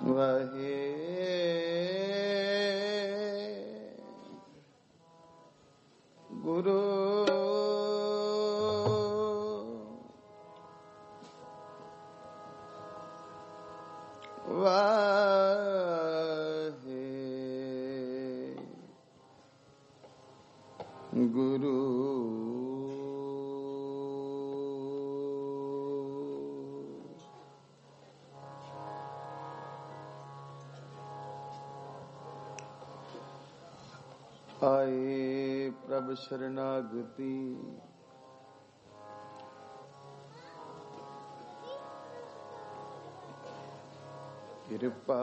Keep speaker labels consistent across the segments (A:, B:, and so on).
A: वहे गुरु वाहे गुरु आए प्रभ शरणागति कृपा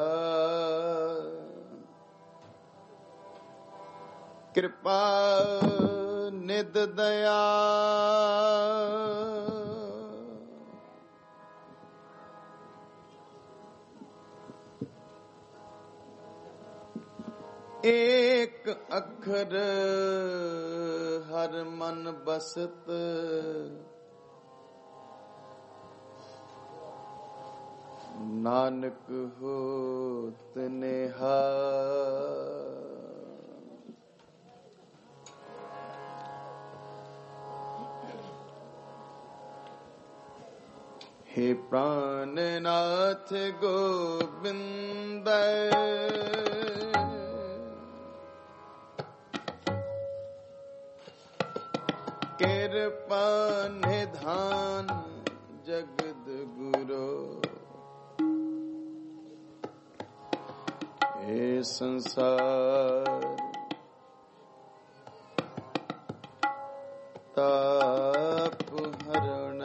A: कृपा निध दया एक अखर हर मन बसत नानक होत निहाल। हे प्राणनाथ गोविंद कृपा निधान जगद गुरु। हे संसार ताप हरण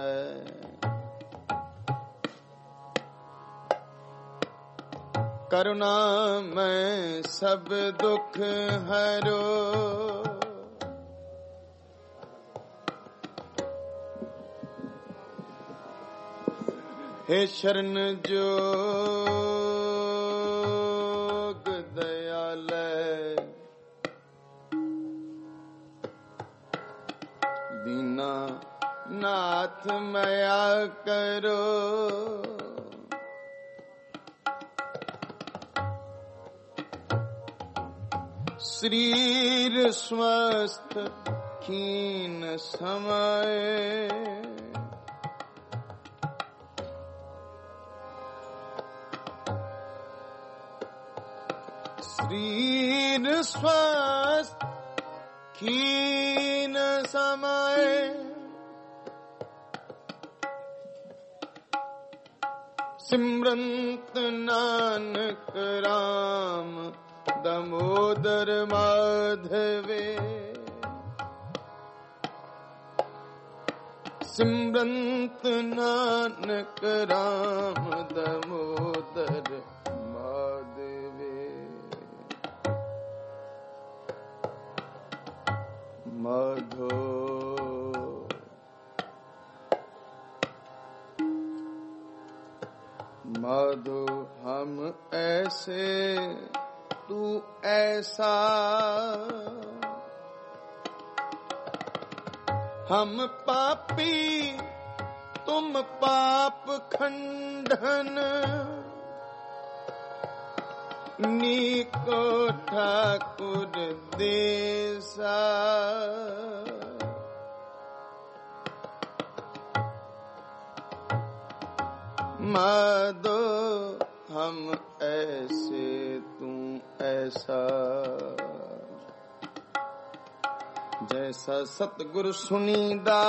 A: करुणा मैं सब दुख हरो। हे शरण जोग दयालय दीना नाथ मया करो। शरीर स्वस्थ खीन समय शरीर स्वस्थ खीन समय सिमरंत नानक राम दामोदर माधवे। सिमरंत नानक राम दामोदर माधवे। माधो माधो हम ऐसे तू ऐसा हम पापी तुम पाप खंडन नीको ठाकुर देसा। माधो हम ऐसे तू ऐसा जैसा सतगुरु सुनीदा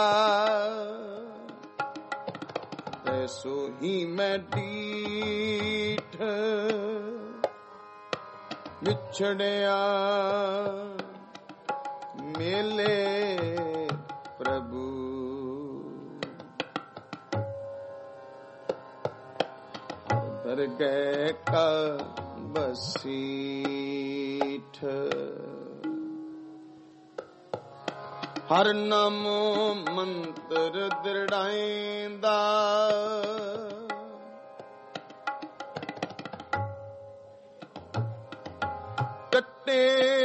A: ऐसो ही मैं डीठ बिछड़िया मिले प्रभु। दरगह का बसीठ हर नामो मंत्र दृढ़ाइंदा कट्टे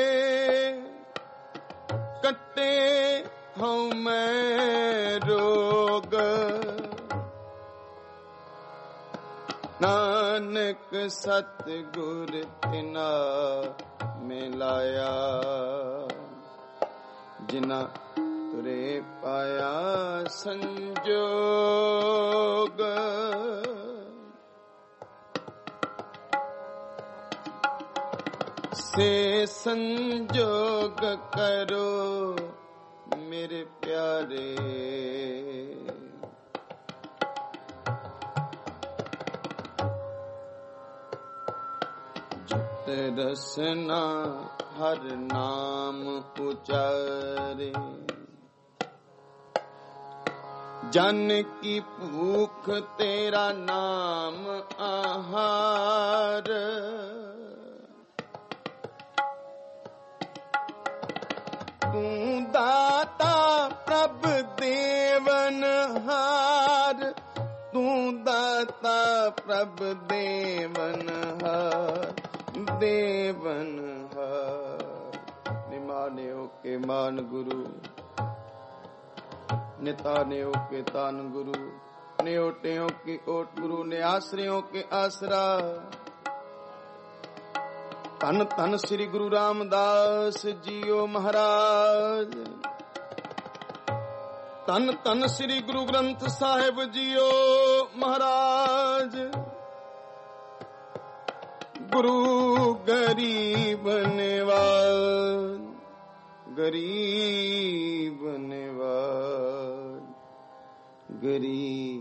A: कट्टे हूँ मैं रोग नानक ਸਤਿਗੁਰ ਤਿਨਾ ਮਿਲਾਇਆ, ਜਿਨਾ ਤੁਰੇ ਪਾਇਆ ਸੰਜੋਗ। ਸੇ ਸੰਜੋਗ ਕਰੋ ਮੇਰੇ ਪਿਆਰੇ, ਜਿਤ ਰਸਨਾ ਹਰ ਨਾਮ ਉਚਾਰੇ। ਜਨ ਕੀ ਭੂਖ ਤੇਰਾ ਨਾਮ ਆਹਾਰ, ਤੂੰ ਦਾਤਾ ਪ੍ਰਭ ਦੇਵਨਹਾਰ, ਤੂੰ ਦਾਤਾ ਪ੍ਰਭ ਦੇਵਨਹਾਰ, ਦੇਵਨਹਾਰ। ਨਿਮਾਨਿਓ ਕੇ ਮਾਨ ਗੁਰੂ, ਨਿਤਾਨਿਓ ਕੇ ਤਾਨ ਗੁਰੂ, ਨਿਓਟਿਓ ਕੀ ਓਟ ਗੁਰੂ, ਨਿਆਸਰਿਓ ਕੇ ਆਸਰਾ। ਧੰਨ ਧੰਨ ਸ੍ਰੀ ਗੁਰੂ ਰਾਮਦਾਸ ਜੀਓ ਮਹਾਰਾਜ, ਧੰਨ ਧੰਨ ਸ੍ਰੀ ਗੁਰੂ ਗ੍ਰੰਥ ਸਾਹਿਬ ਜੀਓ ਮਹਾਰਾਜ। ਗੁਰੂ ਗਰੀਬ ਨਿਵਾਜ, ਗਰੀਬ ਨਿਵਾਜ, ਗਰੀਬ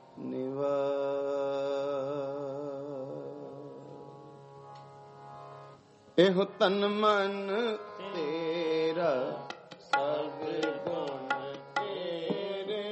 A: ਨਿਵਾਜ। ਇਹੋ ਤਨ ਮਨ ਤੇਰਾ ਸਭ ਗੁਣ ਤੇਰੇ,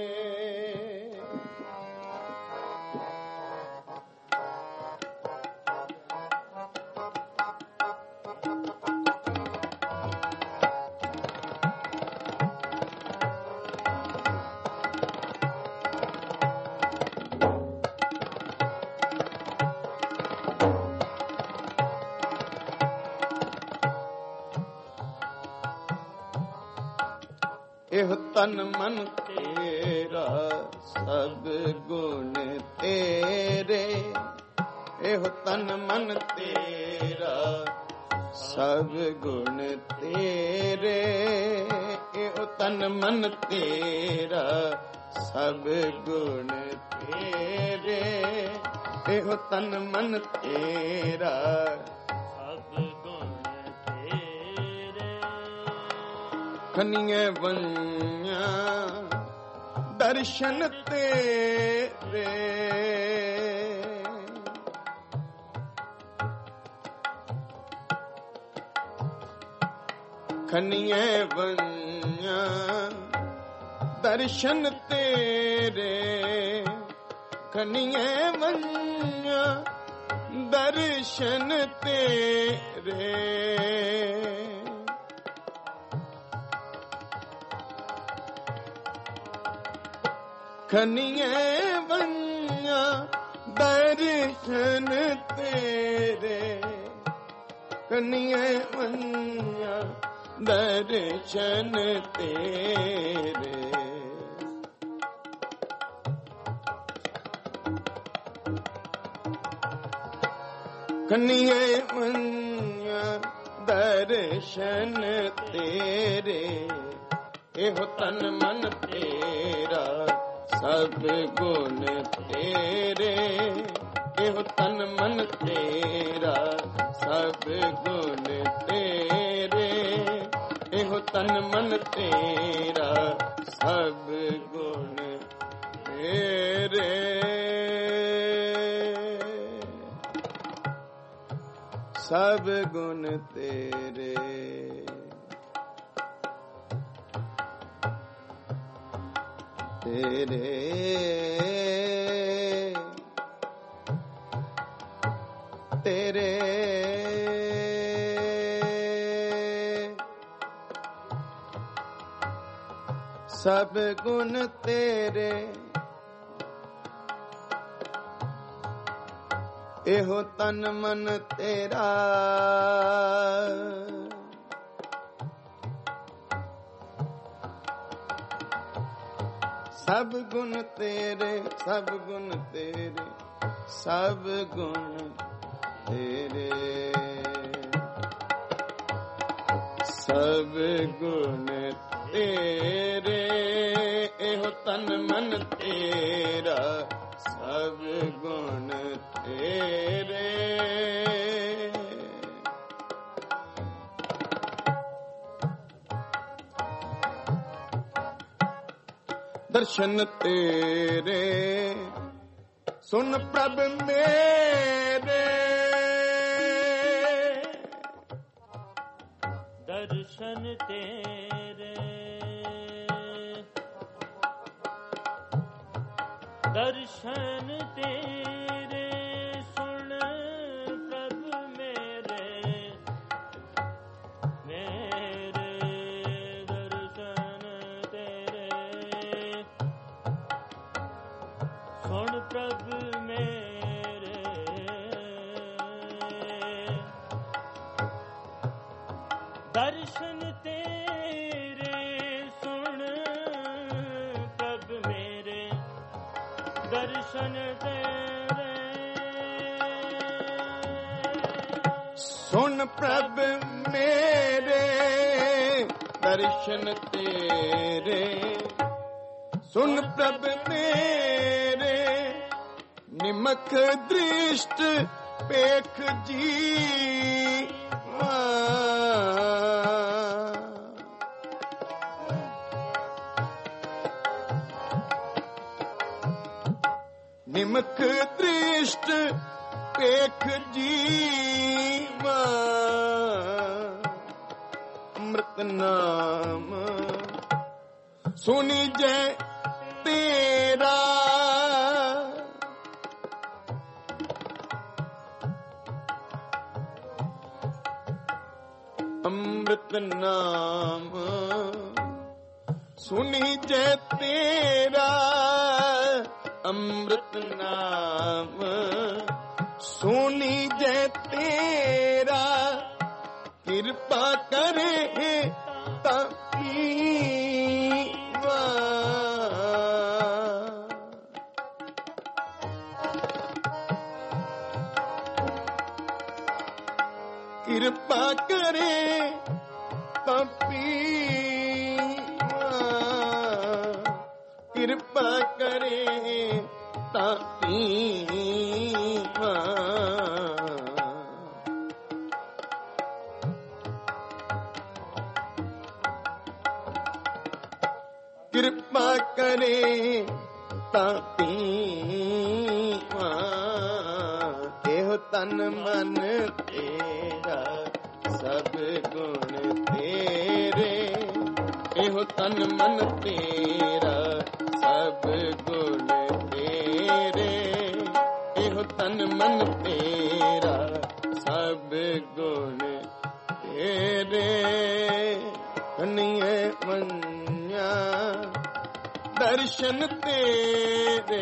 A: ਇਹ ਤਨ ਮਨ ਤੇਰਾ ਸਭ ਗੁਣ ਤੇਰੇ, ਇਹ ਤਨ ਮਨ ਤੇਰਾ ਸਭ ਗੁਣ ਤੇਰੇ, ਇਹ ਤਨ ਮਨ ਤੇਰਾ ਸਭ ਗੁਣ ਤੇਰੇ, ਇਹ ਤਨ ਮਨ ਤੇਰਾ ਖਨੀਏ ਵੰਆਂ ਦਰਸ਼ਨ ਤੇਰੇ, ਖਨੀਏ ਵੰਆਂ ਦਰਸ਼ਨ ਤੇਰੇ, ਖਨੀਏ ਵੰਆਂ ਦਰਸ਼ਨ ਤੇਰੇ। ਖਨੀਏ ਵੰਆਂ ਦਰਸ਼ਨ ਤੇਰੇ, ਖਨੀਏ ਵੰਆਂ ਦਰਸ਼ਨ ਤੇਰੇ। ਖਨੀਏ ਵੰਆਂ ਦਰਸ਼ਨ ਤੇਰੇ, ਇਹੋ ਤਨ ਮਨ ਤੇਰਾ ਸਭ ਗੁਣ ਤੇਰੇ, ਇਹੋ ਤਨ ਮਨ ਤੇਰਾ ਸਭ ਗੁਣ ਤੇਰੇ, ਇਹੋ ਤਨ ਮਨ ਤੇਰਾ ਸਭ ਗੁਣ ਤੇਰੇ। ਸਭ ਗੁਣ ਤੇਰੇ, ਤੇਰੇ ਤੇਰੇ ਸਭ ਗੁਣ ਤੇਰੇ, ਇਹੋ ਤਨ ਮਨ ਤੇਰਾ ਸਭ ਗੁਣ ਤੇਰੇ, ਸਭ ਗੁਣ ਤੇਰੇ, ਸਭ ਗੁਣ ਤੇਰੇ ਸਭ ਗੁਣ ਤੇਰੇ ਇਹੋ ਤਨ ਮਨ ਤੇਰਾ ਸਭ ਗੁਣ ਤੇਰੇ ਦਰਸ਼ਨ ਤੇਰੇ ਸੁਨ ਪ੍ਰਭ ਮੇਰੇ
B: ਦਰਸ਼ਨ ਤੇਰੇ ਦਰਸ਼ਨ ਤੇਰੇ ਸੁਣ ਪ੍ਰਭ ਮੇਰੇ ਮੇਰੇ ਦਰਸ਼ਨ ਤੇਰੇ ਸੁਣ ਪ੍ਰਭ ਮੇਰੇ ਦਰਸ਼ਨ ਤੇਰੇ ਸੁਣ ਪ੍ਰਭ ਮੇਰੇ ਦਰਸ਼ਨ ਤੇਰੇ
A: ਸੁਨ ਪ੍ਰਭ ਮੇਰੇ ਦਰਸ਼ਨ ਤੇਰੇ ਸੁਨ ਪ੍ਰਭ ਮੇਰੇ ਨਿਮਖ ਦ੍ਰਿਸ਼ਟ ਪੇਖ ਜੀਵਾ ਨਿਮਖ ਦ੍ਰਿਸ਼ਟ ਪੇਖ ਜੀਵਾ ਅੰਮ੍ਰਿਤ ਨਾਮ ਸੁਣੀ ਜੈ ਤੇਰਾ ਅੰਮ੍ਰਿਤ ਨਾਮ ਸੁਣੀ ਜੈ ਤੇਰਾ ਅੰਮ੍ਰਿਤ ਨਾਮ ਸੁਣੀ ਜੈ ਤੇਰਾ ਕਿਰਪਾ ਕਰੇ ਤਾਂ ਪੀਵਾ ਕਿਰਪਾ ਕਰੇ ਤਾਂ ਪੀਵਾ ਕਿਰਪਾ ਕਰੇ ਤਾਂ ਪੀਵਾ ਕਿਰਪਾ ਕਰੇ ਤਾਂ ਪੀਵਾ ਇਹੋ ਤਨ ਮਨ ਤੇਰਾ ਸਭ ਗੁਣ ਤੇਰੇ ਇਹੋ ਤਨ ਮਨ ਤੇਰਾ ਸਭ ਗੁਣ ਤੇਰੇ ਇਹੋ ਤਨ ਮਨ ਤੇਰਾ ਸਭ ਗੁਣ ਤੇਰੇ ਕਨੀਏ ਮੰਨਿਆ ਦਰਸ਼ਨ ਤੇਰੇ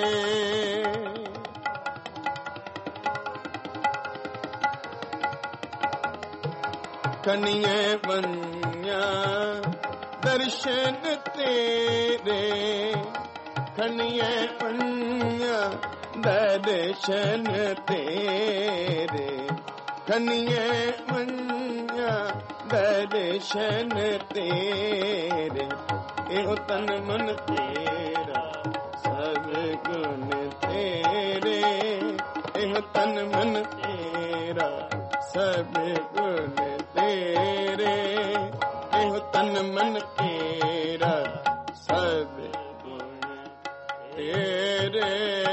A: ਕਨੀਏ ਮੰਨਿਆ ਦਰਸ਼ਨ ਤੇਰੇ ਕਨੀਏ ਮੰਨਿਆ ਦਰਸ਼ਨ ਤੇਰੇ ਕਨੀਏ ਮੰਨਿਆ ਦਰਸ਼ਨ ਤੇਰੇ ਇਹੋ ਤਨ ਮਨ ਤੇਰਾ ਸਭ ਗੁਣ ਤੇਰੇ ਇਹੋ ਤਨ ਮਨ ਤੇਰਾ ਸਭ ਗੁਣ ਤੇਰੇ ਇਹੋ ਤਨ ਮਨ ਤੇਰਾ ਸਭ ਗੁਣ ਤੇਰੇ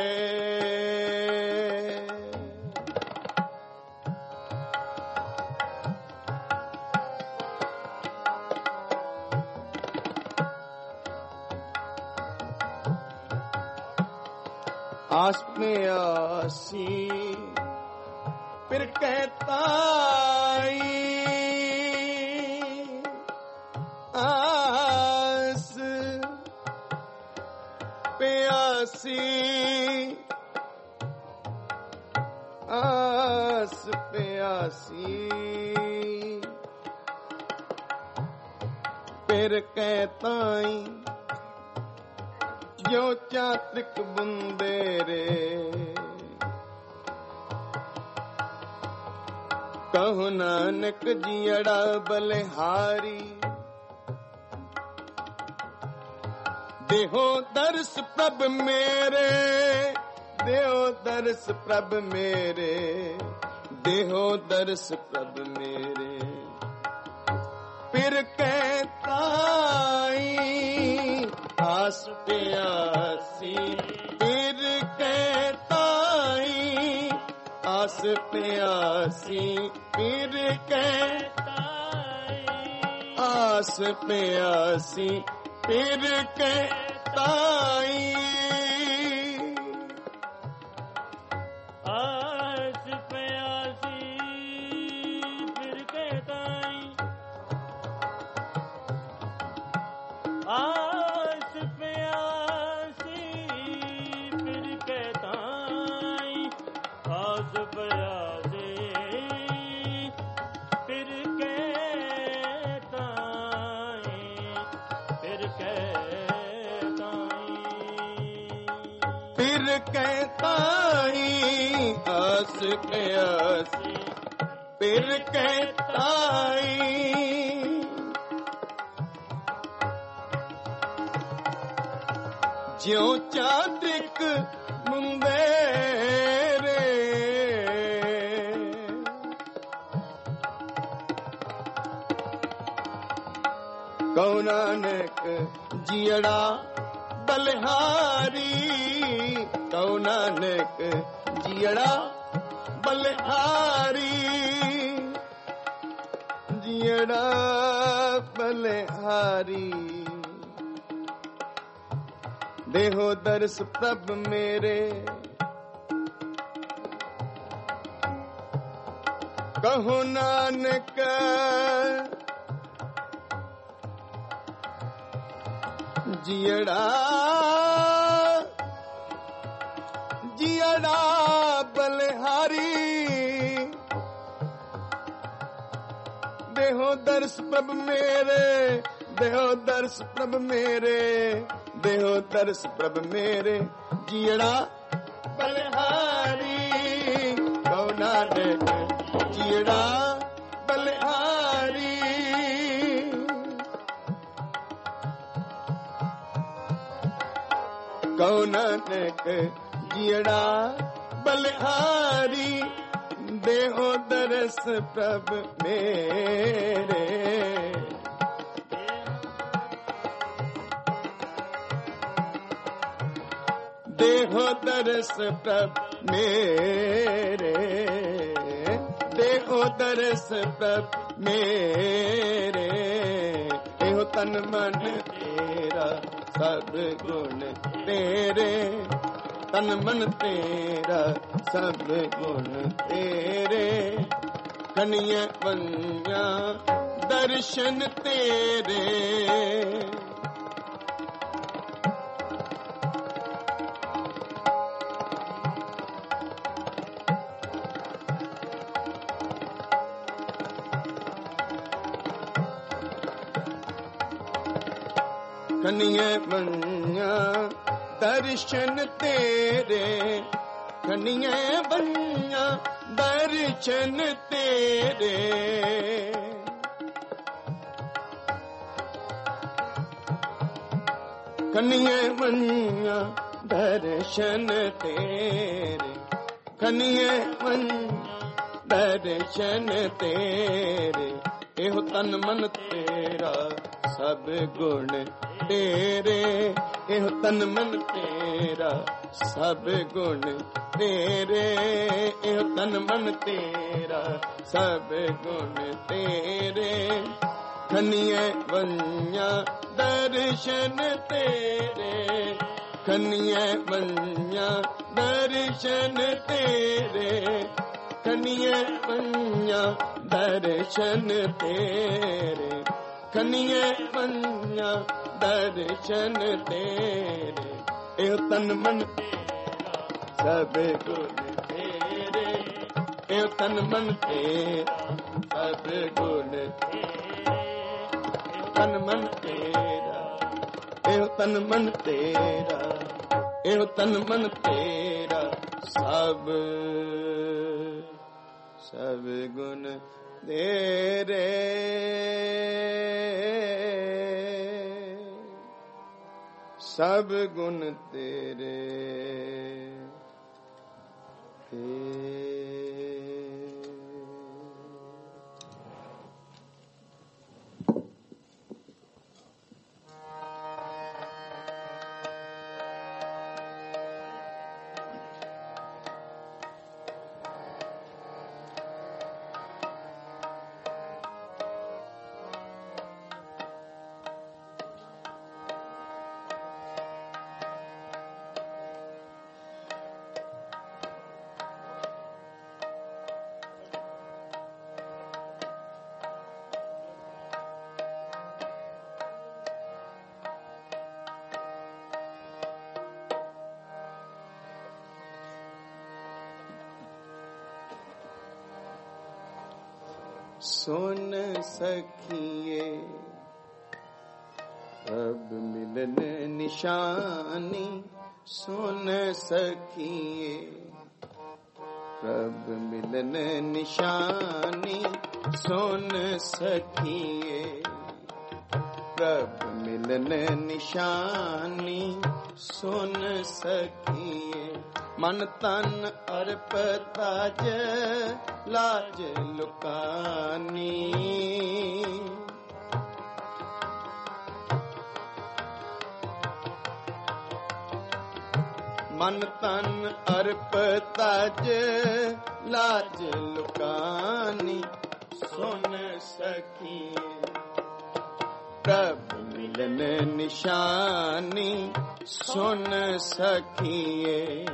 A: आस में आसी फिर कहता आस पे आसी आस पे आसी फिर कहता जो चात्रिक बुंदेरे ਕਹੋ ਨਾਨਕ ਜੀਅੜਾ ਬਲਿਹਾਰੀ, ਦੇਹੋ ਦਰਸ ਪ੍ਰਭ ਮੇਰੇ, ਦੇਹੋ ਦਰਸ ਪ੍ਰਭ ਮੇਰੇ, ਦੇਹੋ ਦਰਸ ਪ੍ਰਭ ਮੇਰੇ। ਫਿਰ ਕਹਿ ਤਾਈ ਆਸ ਪਿਆਸੀ, ਫਿਰ ਕਹਿ ਤਾਈ ਆਸ ਪਿਆਸੀ, ਫਿਰ ਕਹਿ ਆਸ ਪਿਆਸੀ, ਫਿਰ ਕਹਿ ਤਾਈ
B: ਆਸ ਪਿਆਸੀ, ਫਿਰ ਕਹਿ ਤਾਈ ਆਸ ਪਿਆਸੀ, ਫਿਰ ਕਹਿ ਤਾਈ ਆਸ ਪਿਆਸੀ, ਫਿਰ ਕਹਿ ਤਾਈ, ਫਿਰ ਕਹਿ
A: ਫਿਰ ਕਹਿ ਤਾਈ ਆਸ ਪਿਆਸੀ, ਫਿਰ ਕਹਿ ਤਾਈ ਜਿਉ ਚਾਤ੍ਰਿਕ ਮੁੰਦੇਰੇ, ਕਹੋ ਨਾਨਕ ਜੀਅੜਾ ਬਲਿਹਾਰੀ, ਕਹੋ ਨਾਨਕ ਜੀਅੜਾ ਬਲਿਹਾਰੀ, ਜੀਅੜਾ ਬਲਿਹਾਰੀ। ਦੇਹੋ ਦਰਸ ਪ੍ਰਭ ਮੇਰੇ, ਕਹੋ ਨਾਨਕ ਜੀਅੜਾ ਜੀਅੜਾ ਬਲਿਹਾਰੀ, ਦੇਹੋ ਦਰਸ ਪ੍ਰਭ ਮੇਰੇ, ਦੇਹੋ ਦਰਸ ਪ੍ਰਭ ਮੇਰੇ, ਦੇਹੋ ਦਰਸ ਪ੍ਰਭ ਮੇਰੇ, ਜੀਅੜਾ ਬਲਿਹਾਰੀ, ਕਹੋ ਨਾਨਕ ਜੀਅੜਾ ਬਲਿਹਾਰੀ। ਕਹੋ ਨਾਨਕ ਜੀਅੜਾ ਬਲਿਹਾਰੀ, ਦੇਹੋ ਦਰਸ ਪ੍ਰਭ ਮੇਰੇ, ਦੇਹੋ ਦਰਸ ਪ੍ਰਭ ਮੇਰੇ, ਦੇਹੋ ਦਰਸ ਪ੍ਰਭ ਮੇਰੇ। ਇਹੋ ਤਨ ਮਨ ਤੇਰਾ ਸਭ ਗੁਣ ਤੇਰੇ, ਤਨ ਮਨ ਤੇਰਾ ਸਭ ਗੁਣ ਤੇਰੇ। ਕਨੀਆਂ ਬੰਨਿਆ ਦਰਸ਼ਨ ਤੇਰੇ, ਕਨੀਆਂ ਬੰਨਿਆ ਦਰਸ਼ਨ ਤੇਰੇ, ਕਨੀਆਂ ਬੰਨਿਆ ਦਰਸ਼ਨ ਤੇਰੇ। ਕਨੀਆਂ ਬੰਨਿਆ ਦਰਸ਼ਨ ਤੇਰੇ, ਕਨੀਆਂ ਬੰਨਿਆ ਦਰਸ਼ਨ ਤੇਰੇ। ਇਹੋ ਤਨ ਮਨ ਤੇਰਾ ਸਭ ਗੁਣ ਤੇਰੇ, ਇਹੋ ਤਨ ਮਨ ਤੇਰਾ ਸਭ ਗੁਣ ਤੇਰੇ, ਇਹੋ ਤਨ ਮਨ ਤੇਰਾ ਸਭ ਗੁਣ ਤੇਰੇ। ਖਨੀਏ ਵੰਨਿਆ ਦਰਸ਼ਨ ਤੇਰੇ, ਖਨੀਏ ਵੰਨਿਆ ਦਰਸ਼ਨ ਤੇਰੇ, ਖਨੀਏ ਵੰਨਿਆ ਦਰਸ਼ਨ ਤੇਰੇ, ਖਨੀਏ ਵੰਨਿਆ ਦਰਸ਼ਨ ਤੇਰੇ। ਇਹ ਤਨ ਮਨ ਸਭ ਗੁਣ ਤੇਰੇ, ਇਹ ਤਨ ਮਨ ਤੇਰਾ ਸਭ ਗੁਣ ਤੇਰੇ, ਤਨ ਮਨ ਤੇਰਾ, ਇਹ ਤਨ ਮਨ ਤੇਰਾ, ਇਹ ਤਨ ਮਨ ਤੇਰਾ ਸਭ सब गुण तेरे, सब गुण तेरे, सुन सखिए अब मिलन निशानी, सुन सखिए अब मिलन निशानी, सुन सखिए अब मिलन निशानी, सुन सखिए मन तन अर्पता लाज लुकानी, मन तन अर्पता लाज लुकानी, सुन सखिए प्रभु मिलन निशानी, सुन सखिए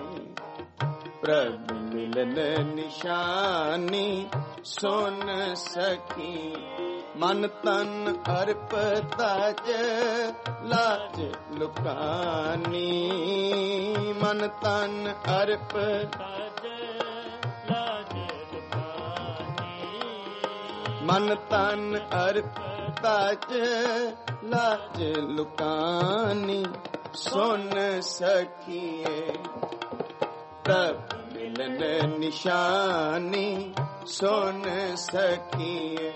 A: प्रभु मिलन निशानी, सुन सखी मन तन अर्पता लाज लुकानी, मन तन अर्पता
B: लाज लुकानी,
A: मन तन अर्पता लाज लुकानी, सुन सखिए प्रभु मिलन निशानी, सुन सखिए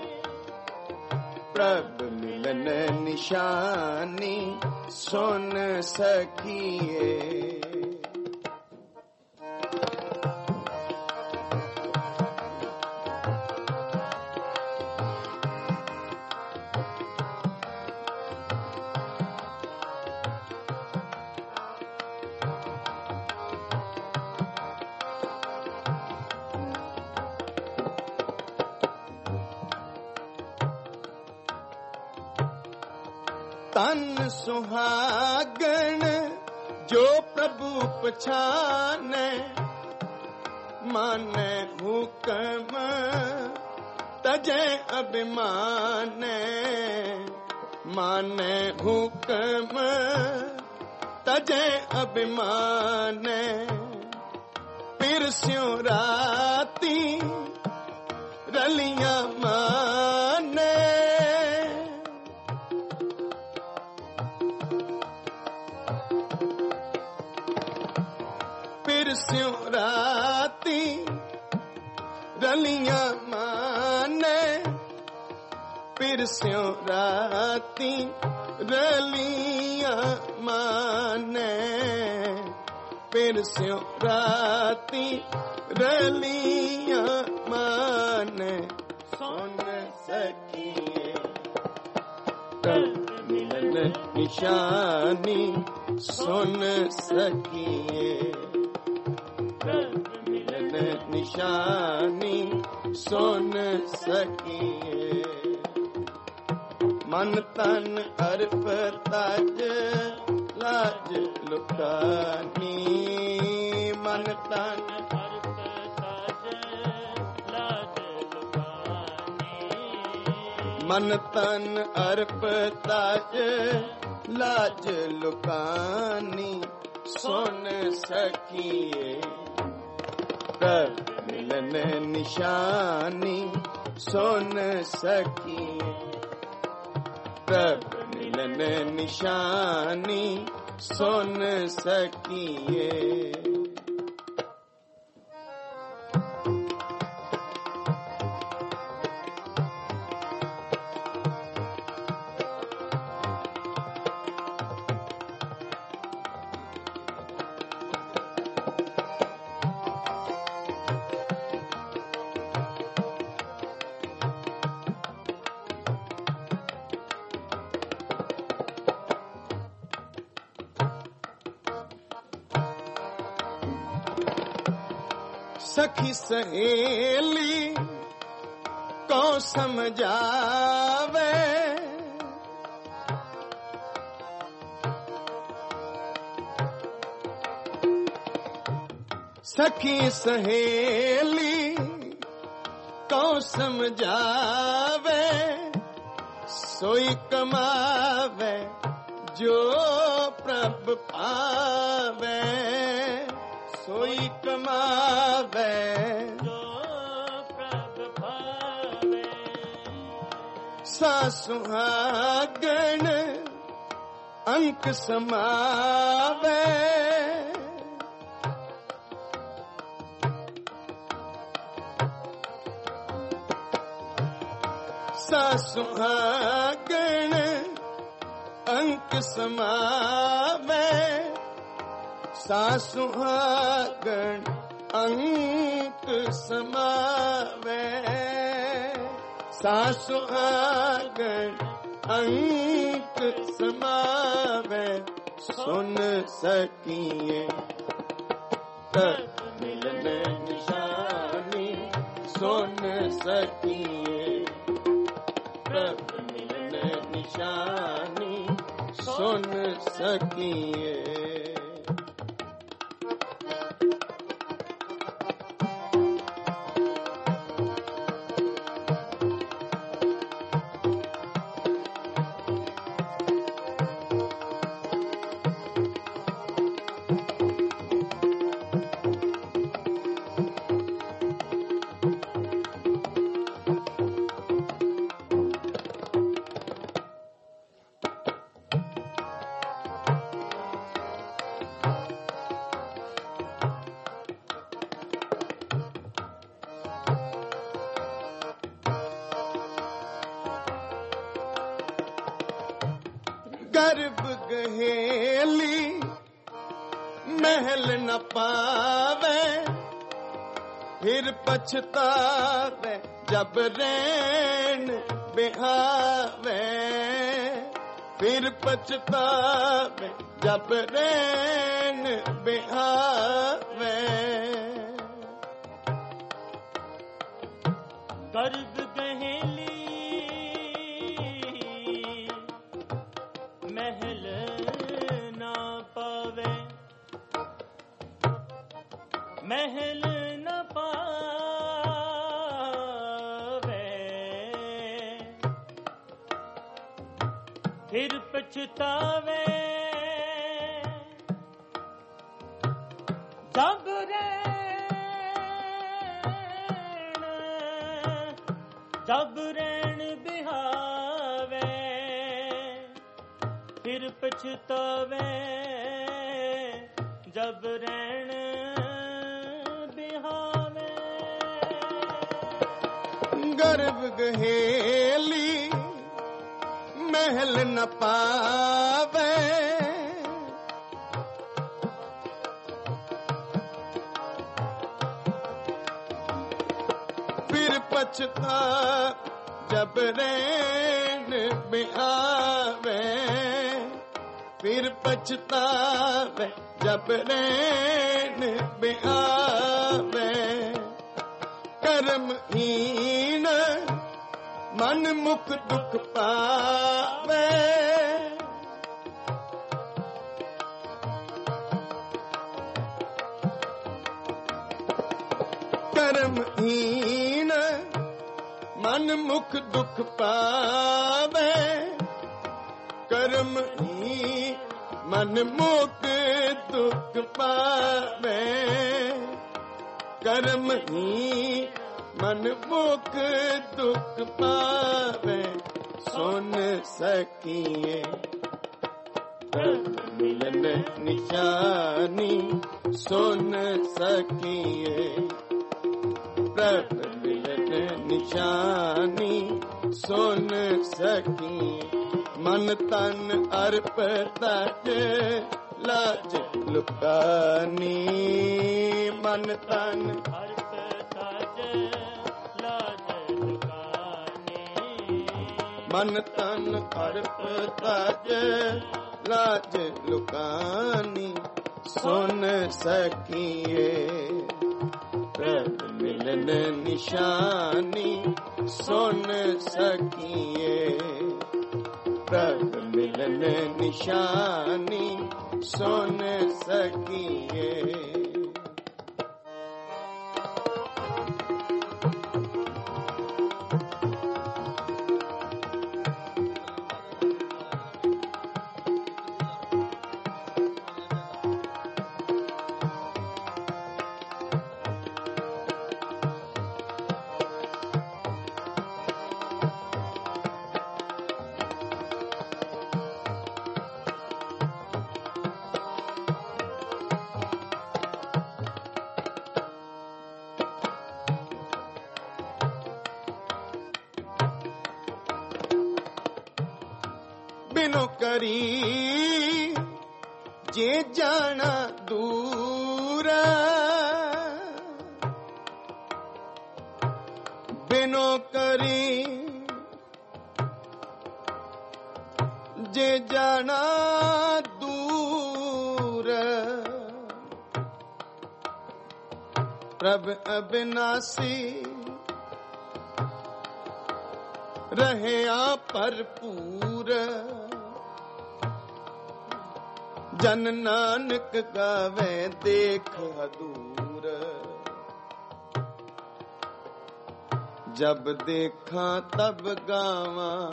A: प्रभु मिलन निशानी, सुन सखिए तन सुहागन जो प्रभु पछाने, माने हुक्म तजे अभिमान, माने हुक्म तजे अभिमान, फिर स्यों राती रलियां माने, फिर स्यों राती रलियां माने, फिर स्यों राती रलियां माने, फिर स्यों राती रलियां माने, सुन सखिए प्रभु मिलन निशानी, सुन सखिए प्रभु मिलन निशानी, सुन सखिए मन तन अर्पता लाज लुकानी, मन तन
B: अर्पता लाज लुकानी,
A: मन तन अर्पता लाज लुकानी, सुन सखिए प्रभु मिलन निशानी, सुन सखिए प्रभु मिलन निशानी, सुन सखिए सखी सहेली को समझावे, सखी सहेली को समझावे, सोई कमावे जो प्रभ पावे, सोई कमावे
B: जो प्रभ पावे।
A: सुहागन अंक समावे, सुहागन अंक समावे, सुहागन अंक समावे, सुहागन अंक समावे। सुन सकिए तब मिलन निशानी, सुन सकिए तब मिलन निशानी, सुन सकिए। गर्भ गहेली महल न पावे, फिर पछतावे जब रैन बिहावे, फिर पछतावे जब रैन बिहावे।
B: गर्भ गहेली महल ना पावे, महल न पावे, फिर पछतावे जब रैन बिहावे, फिर पछतावे जब रैन बिहावे।
A: गर्भ गहेली महल न पावे, फिर पछता जब रैन बिहावे, फिर पछतावे जब रैन बिहावे। कर्महीन मन मुख दुख पावे, कर्महीन मन मुख दुख पावे, कर्महीन मन मुख दुख पावे, कर्महीन मन मुख दुख पावे। सुन सकिए मिलन निशानी, सुन सकिए प्रभ मिलन निशानी, सुन सकिए। मन तन अर्प तज लाज लुकानी, मन तन
B: अर्प तज लाज लुकानी,
A: मन तन अर्प तज लाज लुकानी। सुन सकिए ਪ੍ਰਭ ਮਿਲਨ ਨਿਸ਼ਾਨੀ ਸੁਨ ਸਕੀਏ, ਪ੍ਰਭ ਮਿਲਨ ਨਿਸ਼ਾਨੀ ਸੁਨ ਸਕੀਏ। ਬਿਨੋ ਕਰੀ ਜੇ ਜਾਣਾ ਦੂਰ, ਬਿਨੋ ਕਰੀ ਜੇ ਜਾਣਾ ਦੂਰ, ਪ੍ਰਭ ਅਬਿਨਾਸੀ ਰਹਿਆ ਭਰਪੂਰ, ਜਨ ਨਾਨਕ ਗਾਵੇ ਦੇਖ ਹਦੂਰ, ਜਬ ਦੇਖਾਂ ਤਬ ਗਾਵਾਂ,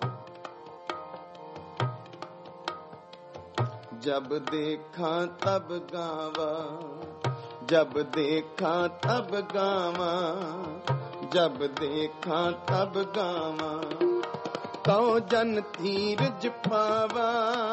A: ਜਬ ਦੇਖਾਂ ਤਬ ਗਾਵਾਂ, ਜਬ ਦੇਖਾਂ ਤਬ ਗਾਵਾਂ, ਜਬ ਦੇਖਾਂ ਤਬ ਗਾਵਾਂ, ਤਉ ਜਨ ਧੀਰਜ ਪਾਵਾ,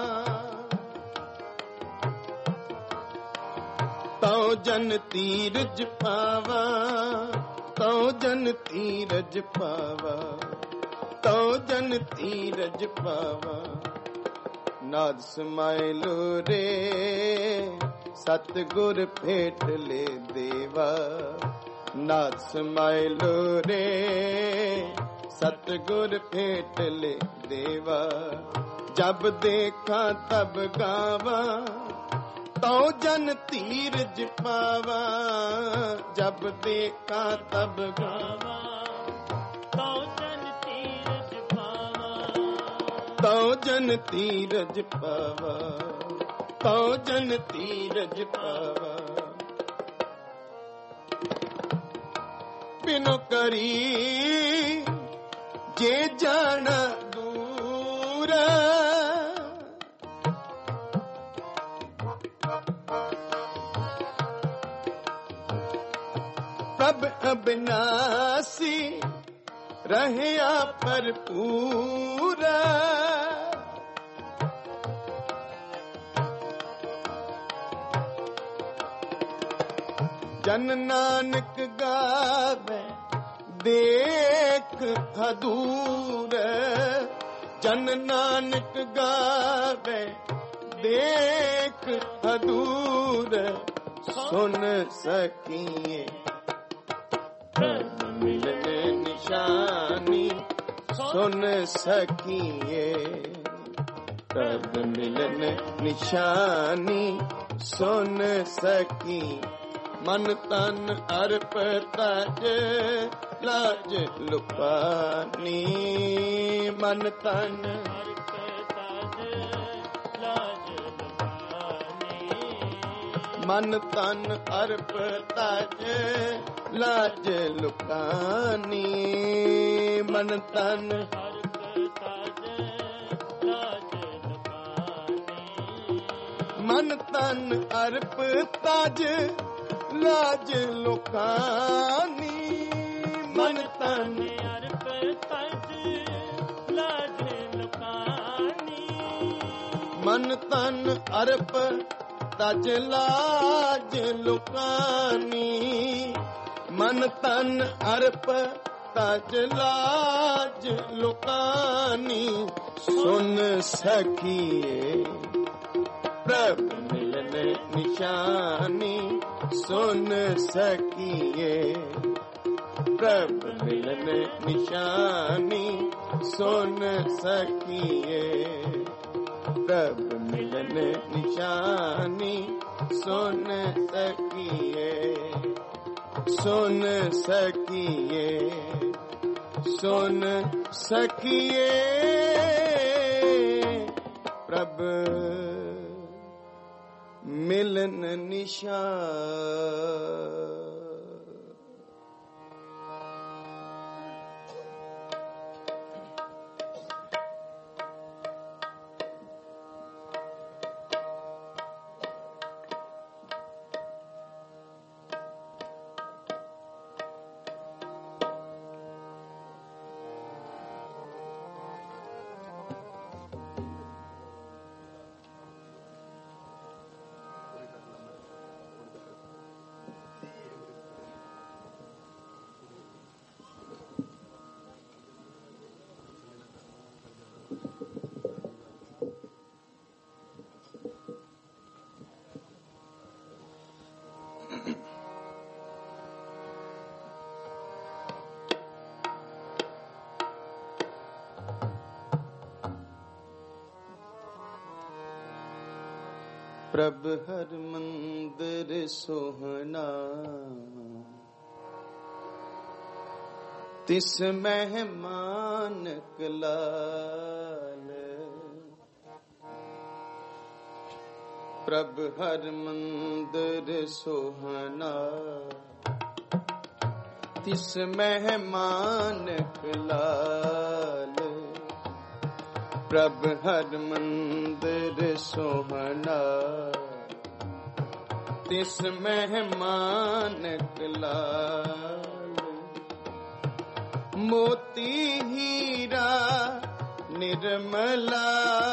A: ਤਉ ਜਨ ਧੀਰਜ ਪਾਵਾ, ਤਉ ਜਨ ਧੀਰਜ ਪਾਵਾ, ਤਉ ਜਨ ਧੀਰਜ ਪਾਵਾ। ਨਾਦ ਸਮਾਇ ਲੋ ਰੇ ਸਤਿਗੁਰ ਭੇਟ ਲੈ ਦੇਵਾ, ਨਾਦ ਸਮਾਇ ਲੋ ਰੇ ਸਤਿਗੁਰ ਭੇਟ ਲੈ ਦੇਵਾ, ਜਬ ਦੇਖਾਂ ਤਬ ਗਾਵਾਂ, ਤਉ ਜਨ ਧੀਰਜ ਪਾਵਾ, ਜਬ ਦੇਖਾਂ ਤਬ ਗਾਵਾਂ,
B: ਤਉ ਜਨ ਧੀਰਜ ਪਾਵਾ,
A: ਤਉ ਜਨ ਧੀਰਜ ਪਾਵਾ, ਤਉ ਜਨ ਧੀਰਜ ਪਾਵਾ। ਬਿਨੋ ਕਰੀ ਜੇ ਜਾਣਾ ਦੂਰ, ਪ੍ਰਭ ਅਬਿਨਾਸੀ ਰਹਿਆ ਭਰਪੂਰ, ਜਨ ਨਾਨਕ ਗਾਵੇ ਦੇਖ ਹਦੂਰ, ਜਨ ਨਾਨਕ ਗਾਵੇ ਦੇਖ ਹਦੂਰ, ਸੁਨ ਸਕੀਏ ਪ੍ਰਭ ਮਿਲਨ ਨਿਸ਼ਾਨੀ ਸੁਨ ਸਕੀਏ, ਪ੍ਰਭ ਮਿਲਨ ਨਿਸ਼ਾਨੀ ਸੁਨ ਸਕੀ। ਮਨ ਤਨ ਅਰਪ ਤਜ ਲਾਜ ਲੁਕਾਨੀ, ਮਨ ਤਨ ਮਨ ਤਨ ਅਰਪ ਤਜ ਲਾਜ ਲੁਕਾਨੀ, ਮਨ ਤਨ ਮਨ ਤਨ ਅਰਪ ਤਜ ਲਾਜ ਲੁਕਾਨੀ, ਮਨ ਤਨ
B: ਅਰਪ ਤਜ ਲਾਜ ਲੁਕਾਨੀ,
A: ਮਨ ਤਨ ਅਰਪ ਤਜ ਲਾਜ ਲੁਕਾਨੀ, ਮਨ ਤਨ ਅਰਪ ਤਜ ਲਾਜ ਲੁਕਾਨੀ, ਸੁਨ ਸਕੀਏ ਪ੍ਰਭ ਮਿਲਨ ਨਿਸ਼ਾਨੀ ਸੁਨ ਸਕੀਏ, ਪ੍ਰਭ ਮਿਲਨ ਨਿਸ਼ਾਨੀ ਸੁਨ ਸਕੀਏ, ਪ੍ਰਭ ਮਿਲਨ ਨਿਸ਼ਾਨੀ ਸੁਨ ਸਕੀਏ, सुन सकिए, सुन सकिए प्रभ मिलन निशान। प्रभ हर मंदिर सोहना, तिस मेहमान कलाल। प्रभ हर मंदिर सोहना, तिस मेहमान कलाल। प्रभ हर मंदिर सोहना, तिस मेहमान कलाल। मोती हीरा निर्मला,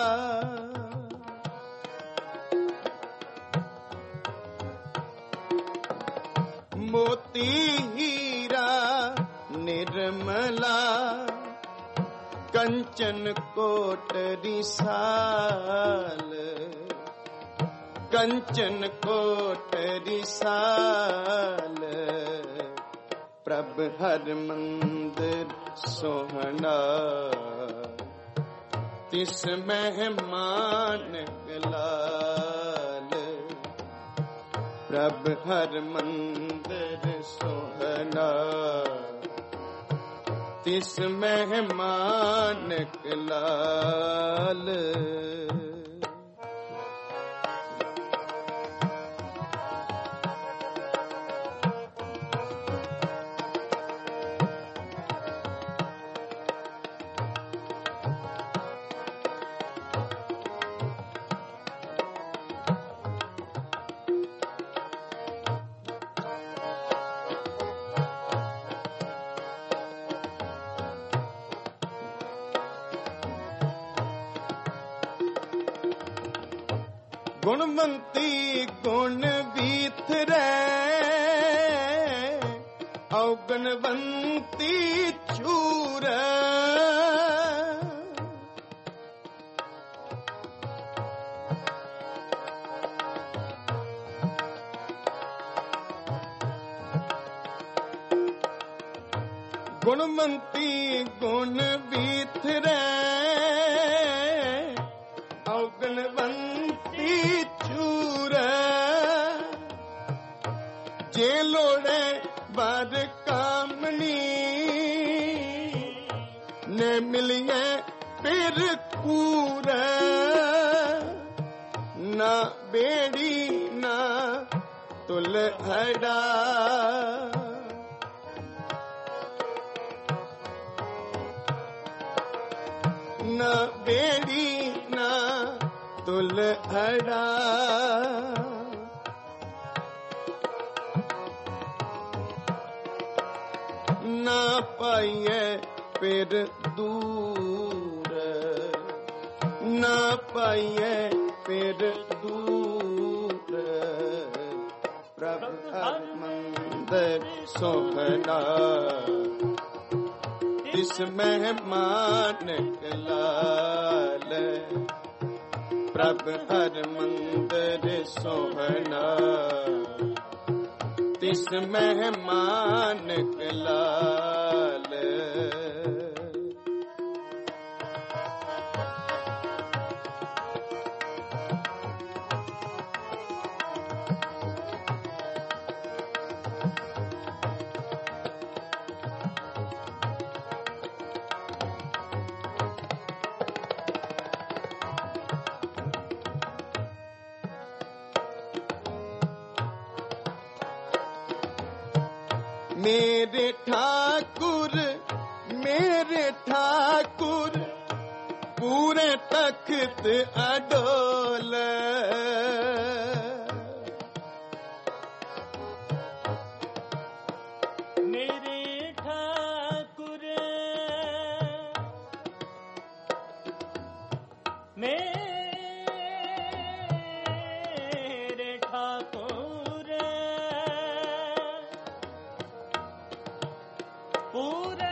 A: मोती हीरा निर्मला। कंचन कोटरी साल, कंचन कोटरी साल। प्रभ हर मंदिर सोहना, तिस मेहमान कलाल। प्रभ हर मंदिर सोहना, तिस मेहमान कलाल। गुणवंती गुण बीथरै, अवगुणवंती चूर। गुणवंती गुण बीथरै, अवगुणवंती चूर। जे लोड़े वर कामनी, ने मिलिए फिर कूर। ना बेड़ी ना तुलहड़ा, ना बेड़ी ना तुलहड़ा। ना पाइए फिर दूर, ना पाइए फिर दूर। प्रभ हर मंदिर सोहना, तिस मेहमान कलाल। प्रभ हर मंदिर सोहना, तिस मेहमान कलाल। ਮੇਰੇ ਠਾਕੁਰ, ਮੇਰੇ ਠਾਕੁਰ ਪੂਰੇ ਤਖਤ ਅਡੋਲ।
B: ਮੇਰੇ ਠਾਕੁਰ, ਮੇਰੇ ਠਾਕੁਰ ਪੂਰੇ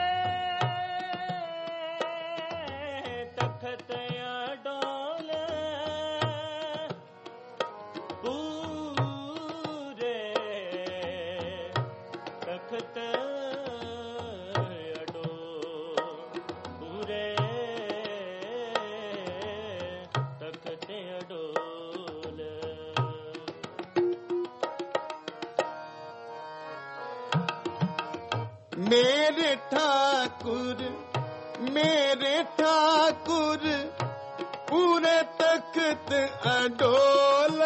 B: ਤਖਤ ਅਡੋਲ, ਪੂਰੇ ਤਖਤ ਅਡੋਲ, ਪੂਰੇ ਤਖਤ ਅਡੋਲ।
A: ਮੇਰੇ ਠਾਕੁਰ, ਮੇਰੇ ਠਾਕੁਰ ਪੂਰੇ ਤਖਤ ਅਡੋਲ।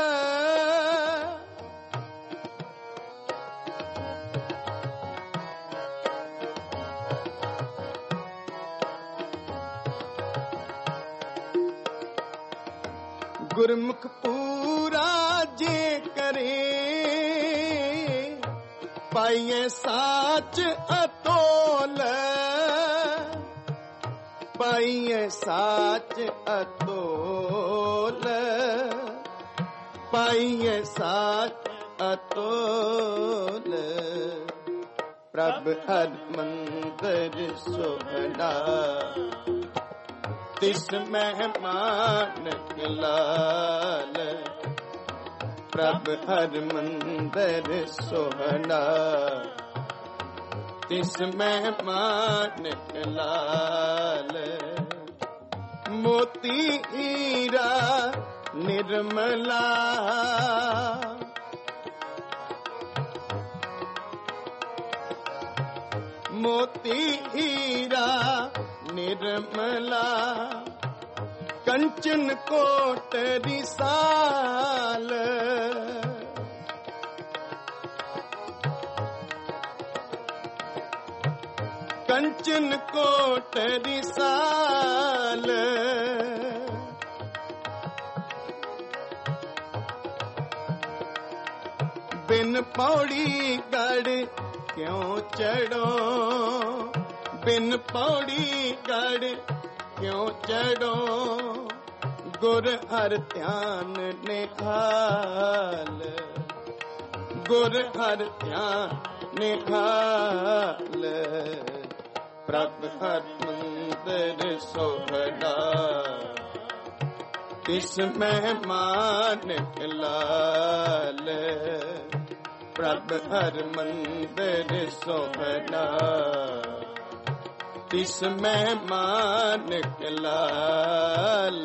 A: ਗੁਰਮੁਖ ਪੂਰਾ ਜੇ ਕਰੇ, ਪਾਈਏ ਸਾਚ ਅਤੋਲ, ਪਾਈਏ ਸਾਚ ਅਤੋਲ, ਪਾਈਏ ਸਾਚ ਅਤੋਲ। ਪ੍ਰਭ ਹਰ ਮੰਦਰ ਸੋਹਣਾ, ਤਿਸ ਮਹਿਮਾਨ ਲਾਲ। ਪ੍ਰਭ ਹਰ ਮੰਦਰ ਸੋਹਣਾ, ਤਿਸ ਮਹਿਮਾਨ ਲਾਲ। ਮੋਤੀ ਹੀਰਾ ਨਿਰਮਲਾ, ਮੋਤੀ ਹੀਰਾ ਨਿਰਮਲਾ। ਕੰਚਨ ਕੋਟ ਰਿਸਾਲ, ਕੰਚਨ ਕੋਟ ਰਿਸਾਲ। ਬਿਨ ਪੌੜੀ ਗੜ ਕਿਉਂ ਚੜੋ, ਬਿਨ ਪੌੜੀ ਗੜ ਕਿਉਂ ਚੜੋ। ਗੁਰ ਹਰ ਧਿਆਨ ਨਿਹਾਲ, ਗੁਰ ਹਰ ਧਿਆਨ ਨਿਹਾਲ। ਪ੍ਰਭ ਹਰ ਮੰਦਰ ਸੋਹਣਾ, ਤਿਸ ਮਹਿਮਾਨ ਲਾਲ। ਪ੍ਰਭ ਹਰ ਮੰਦਰ ਸੋਹਣਾ, ਤਿਸ ਮਹਿਮਾਨ ਲਾਲ।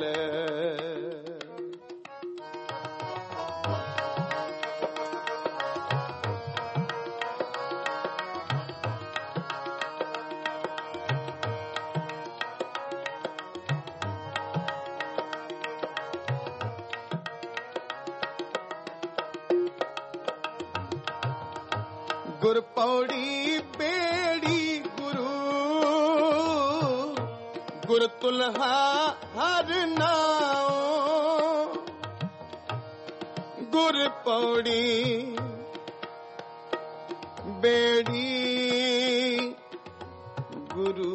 A: ਗੁਰ ਪੌੜੀ ਬੇੜੀ ਗੁਰੂ, ਗੁਰ ਤੁਲਹਾ ਹਰ ਨਾਉ। ਗੁਰ ਪੌੜੀ ਬੇੜੀ ਗੁਰੂ,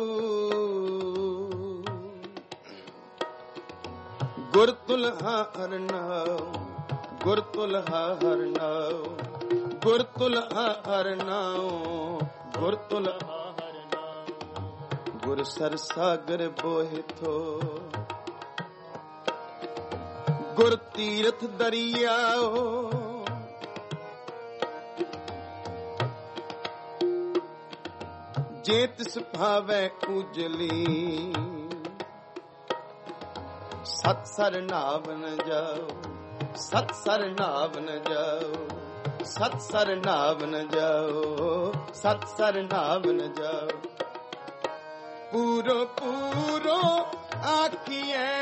A: ਗੁਰ ਤੁਲਹਾ ਹਰ ਨਾਉ, ਗੁਰ ਤੁਲਹਾ ਹਰ ਨਾਉ। ਗੁਰ ਤੁਲਹਾ ਹਰ ਨਾਉ, ਗੁਰ ਤੁਲਹਾ ਹਰ ਨਾਉ। ਗੁਰ ਸਰ ਸਾਗਰ ਬੋਹਿ ਥੋ, ਗੁਰ ਤੀਰਥ ਦਰਿਆਓ। ਜੇ ਤਿਸ ਭਾਵੈ ਉਜਲੀ, ਸਤ ਸਰ ਨਾਵਨ ਜਾਓ, ਸਤ ਸਰ ਨਾਵਨ ਜਾਓ। ਸਤ ਸਰ ਨਾਵਨ ਜਾਓ, ਸਤ ਸਰ ਨਾਵਨ ਜਾਓ। ਪੂਰੋ ਪੂਰੋ ਆਖੀਐ,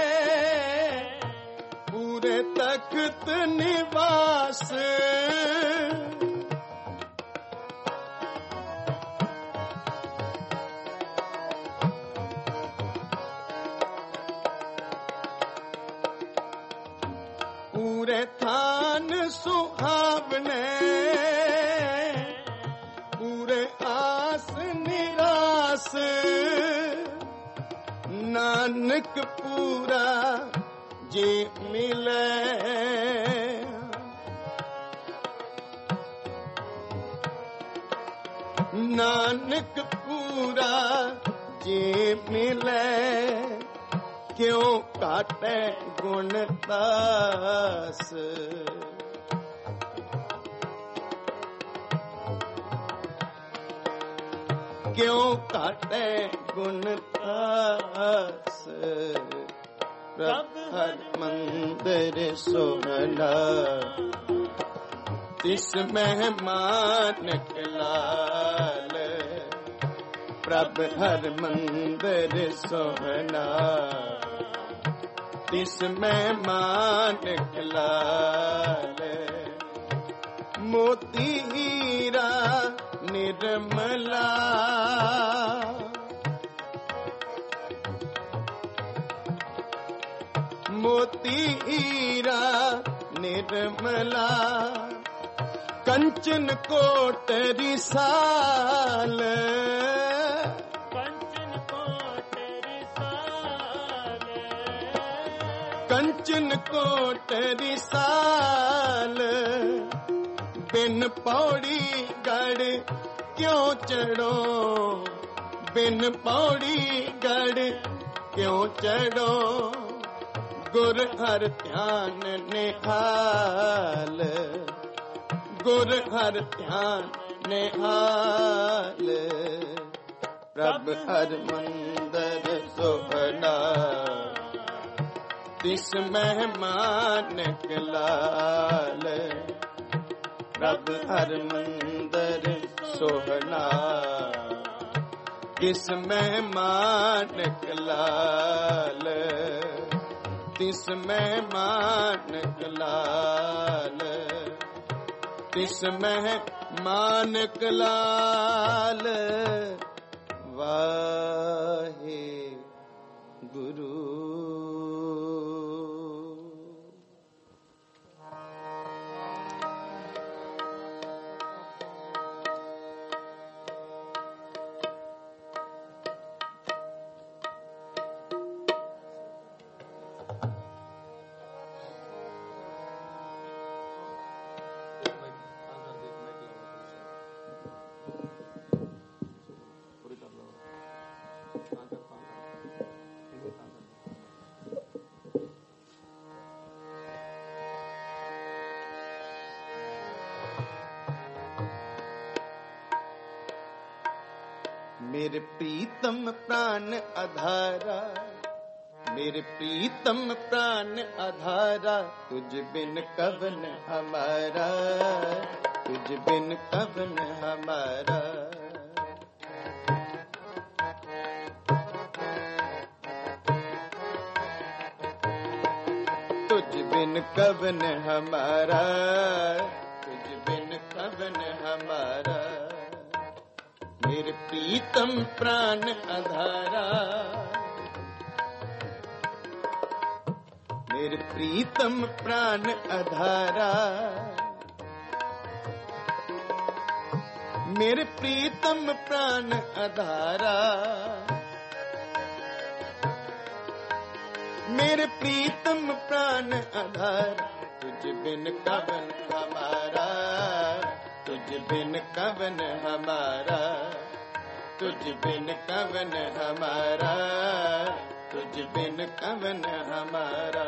A: ਪੂਰੇ ਤਖਤ ਨਿਵਾਸ। पूरे थान सुहावने, पूरे आस निरास, नानक पूरा जे मिले। नानक पूरा जे मिले, क्यों काटे गुण दास। क्यों काटे गुण दास। प्रभ हर मंदिर सोहना, तिस मेहमान लाल। प्रभ हर मंदिर सोहना, तिस मेहमान लाल। मोती हीरा निर्मला, मोती हीरा निर्मला, कंचन कोट रिसाल।
B: कंचन कोट रिसाल,
A: कंचन कोट रिसाल। बिन पौड़ी गढ़ क्यों चढ़ो, बिन पौड़ी गढ़ क्यों चढ़ो। गुर हर ध्यान निहाल, गुर हर ध्यान निहाल। प्रभ हर मंदिर सोहना, तिस मेहमान लाल। प्रभ हर मंदिर सोहना, तिस मेहमान लाल। तिस मेहमान लाल, तिस मेहमान लाल। वाहे गुरु। मेरे प्रीतम प्राण आधारा, मेरे प्रीतम प्राण आधारा। तुझ बिन कवन हमारा, तुझ बिन कवन हमारा। तुझ बिन कवन हमारा, तुझ बिन कवन हमारा। मेरे प्रीतम प्राण आधारा, मेरे प्रीतम प्राण आधारा। मेरे प्रीतम प्राण आधारा, मेरे प्रीतम प्राण आधारा। तुझ बिन कवन हमारा, तुझ बिन कवन हमारा। तुझ बिन कवन हमारा, तुझ बिन कवन हमारा।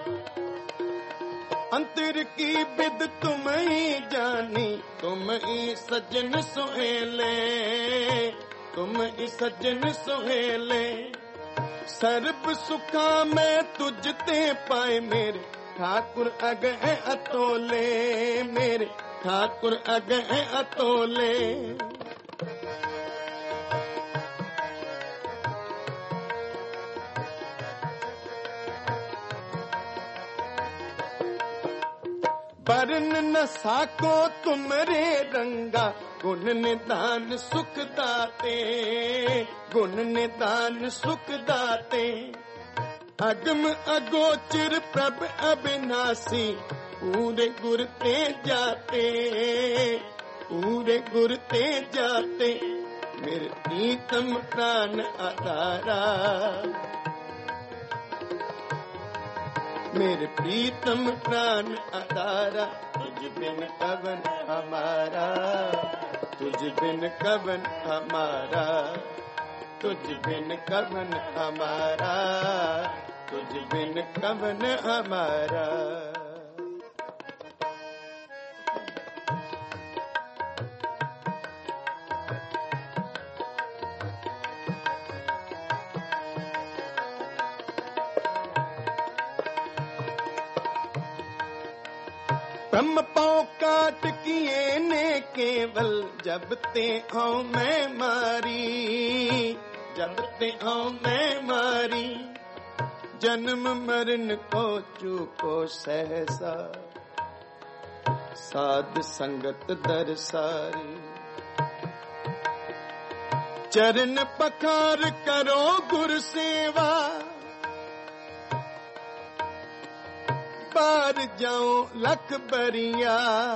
A: अंतर की बिद तुम ही जानी, तुम ही सजन सुहेले, तुम ही सजन सुहेले। सर्ब सुखा मैं तुझ ते पाए, मेरे ठाकुर अग है अतोले, मेरे ठाकुर अग है अतोले। बरन न साको तुमरे रंगा, गुण निदान सुख दाते, गुण निदान सुख दाते। अगम अगोचर प्रभ अविनाशी, पूरे गुर ते जाते, पूरे गुर ते जाते, मेरे प्रीतम प्राण आधारा, मेरे प्रीतम प्राण आधारा, तुझ बिन कवन हमारा, तुझ बिन कवन हमारा, तुझ बिन कवन हमारा, तुझ बिन कवन हमारा। ब्रह्म पाँव काट किए ने केवल, जब ते आऊं मैं मारी, जब ते आऊं मैं मारी, जन्म मरण को चूको सहसा, साध संगत दरसारी, चरण पखार करो गुर सेवा, पार जाऊं लख बरिया,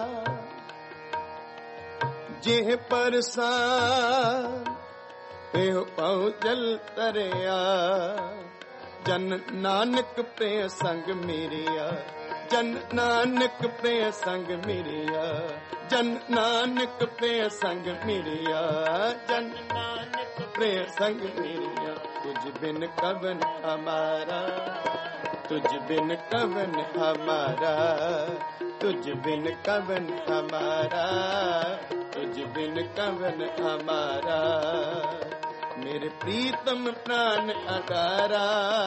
A: जेह परसान एहो पाऊं जल तरिया, जन नानक प्रिय संग मेरिया, जन नानक प्रिय संग मेरिया, जन नानक प्रिय संग मेरिया, जन नानक प्रिय संग मेरिया, तुझ बिन कवन हमारा, तुझ बिन कवन हमारा, तुझ बिन कवन हमारा, तुझ बिन कवन हमारा, मेरे प्रीतम प्राण आधारा,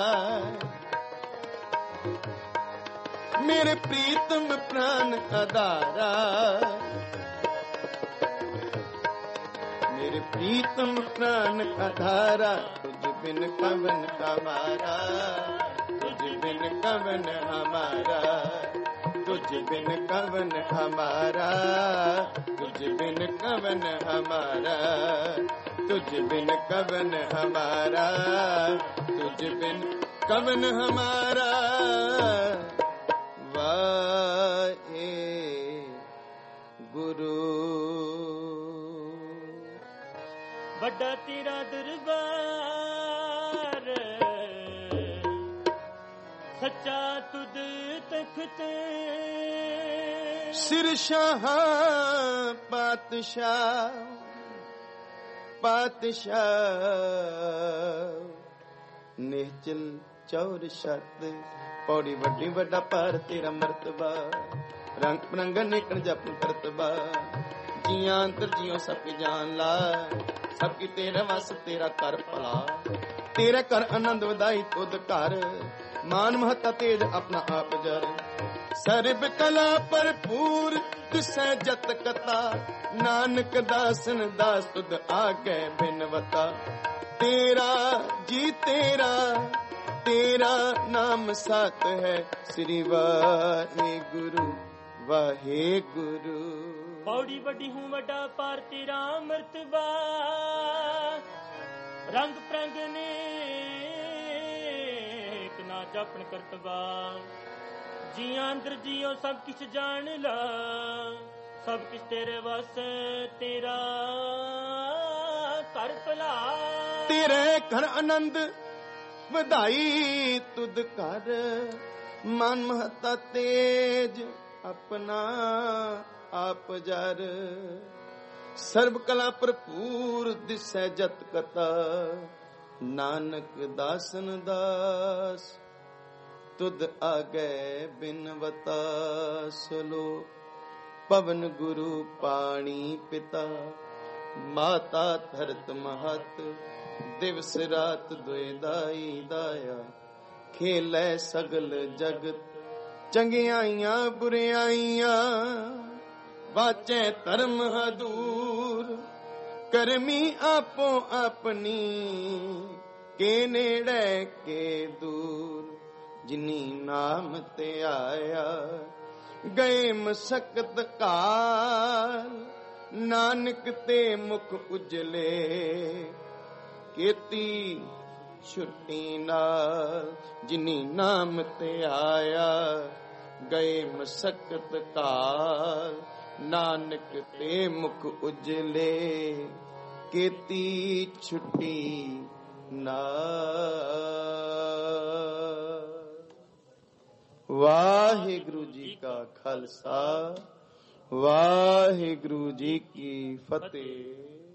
A: मेरे प्रीतम प्राण आधारा, मेरे प्रीतम प्राण आधारा, तुझ बिन कवन हमारा, तुझ बिन कवन हमारा, तुझ बिन कवन हमारा, तुझ बिन कवन हमारा, तुझ बिन कवन हमारा, तुझ बिन कवन हमारा। वाहे गुरु।
B: ਵੱਡਾ ਤੇਰਾ ਦਰਬਾਰ, ਸੱਚਾ ਤੁਧ ਤਖਤ,
A: ਸਿਰ ਸ਼ਾਹ ਪਾਤਸ਼ਾਹ, ਪਾਤਸ਼ਾਹ ਨਿਹਚਲ ਚੌਰ ਛੱਤ, ਪੌੜੀ ਵੱਡੀ ਵੱਡਾ ਪਰ ਤੇਰਾ ਮਰਤਬਾ, ਰੰਗ ਬਰੰਗਨ ਨਿਕਣ ਜਪ ਕਰਤਬਾ, ਜੀਆਂ ਅੰਤਰ ਜੀਓ ਸਭ ਕੀ ਜਾਨ ਲਾ, ਸਭ ਕੀ ਤੇਰਾ ਵਸ ਤੇਰਾ ਕਰ ਭਲਾ, ਤੇਰੇ ਘਰ ਆਨੰਦ ਵਧਾਈ ਤੁਧ ਘਰ, ਮਾਨ ਮਹਤਾ ਤੇਜ ਆਪਣਾ ਆਪ ਜਰ, ਸਰਬ ਕਲਾ ਭਰਪੂਰ ਤਿਸੈ ਜਤ ਕਤਾ, ਨਾਨਕ ਦਾਸਨ ਦਾਸ ਤੁਧ ਆਗੇ ਬਿਨਵਤਾ, ਤੇਰਾ ਜੀ ਤੇਰਾ, ਤੇਰਾ ਨਾਮ ਸਤ ਹੈ, ਸ੍ਰੀ ਵਾਹਿਗੁਰੂ ਵਾਹਿਗੁਰੂ।
B: ਪੌੜੀ ਵੱਡੀ ਹੂੰ ਵੱਡਾ ਪਰ ਤੇਰਾ ਮਰਤਬਾ, ਰੰਗ ਪ੍ਰੰਗ ਨੇ ਨਾ ਜਾਪਣ ਕਰਤਬਾ, ਜੀਆਂ ਅੰਦਰ ਜੀਓ ਸਭ ਕਿਛ ਜਾਣ ਲਾ, ਸਭ ਕਿਛ ਤੇਰੇ ਵਸ ਤੇਰਾ ਕਰ ਭਲਾ,
A: ਤੇਰੇ ਘਰ ਆਨੰਦ ਵਧਾਈ ਤੁਧ ਘਰ, ਮਨ ਮਹਤਾ ਤੇਜ ਆਪਣਾ ਆਪ ਜਰ, ਸਰਬ ਕਲਾ ਭਰਪੂਰ ਦਿਸੈ ਜਤ ਕਤਾ, ਨਾਨਕ ਦਾਸਨ ਦਾਸ ਤੁਧ ਆਗੇ ਬਿਨਵਤਾ, ਸਲੋ ਪਵਨ ਗੁਰੂ ਪਾਣੀ ਪਿਤਾ, ਮਾਤਾ ਧਰਤ ਮਹਤ, ਦਿਵਸ ਰਾਤ ਦੁਇ ਦਾਈ ਦਾਇਆ, ਖੇਲੇ ਸਗਲ ਜਗਤ, ਚੰਗਿਆਈਆਂ ਬੁਰਿਆਈਆਂ, ਵਾਚੈ ਧਰਮ ਹਦੂਰ, ਕਰਮੀ ਆਪੋ ਆਪਣੀ, ਕੇ ਨੇੜੇ ਕੇ ਦੂਰ, ਜਿਨੀ ਨਾਮ ਤੇ ਆਇਆ, ਗਏ ਮਸਕਤ ਕਾਲ, ਨਾਨਕ ਤੇ ਮੁਖ ਉਜਲੇ, ਕੀਤੀ ਛੁੱਟੀ ਨਾਲ, ਜਿਨੀ ਨਾਮ ਤੇ ਆਇਆ, ਗਏ ਮਸਕਤ ਕਾਲ, ਨਾਨਕ ਤੇ ਮੁਖ ਉਜਲੇ, ਕੀਤੀ ਛੁੱਟੀ ਨਾਲ। ਵਾਹਿਗੁਰੂ ਜੀ ਕਾ ਖਾਲਸਾ, ਵਾਹਿਗੁਰੂ ਜੀ ਕੀ ਫਤਿਹ।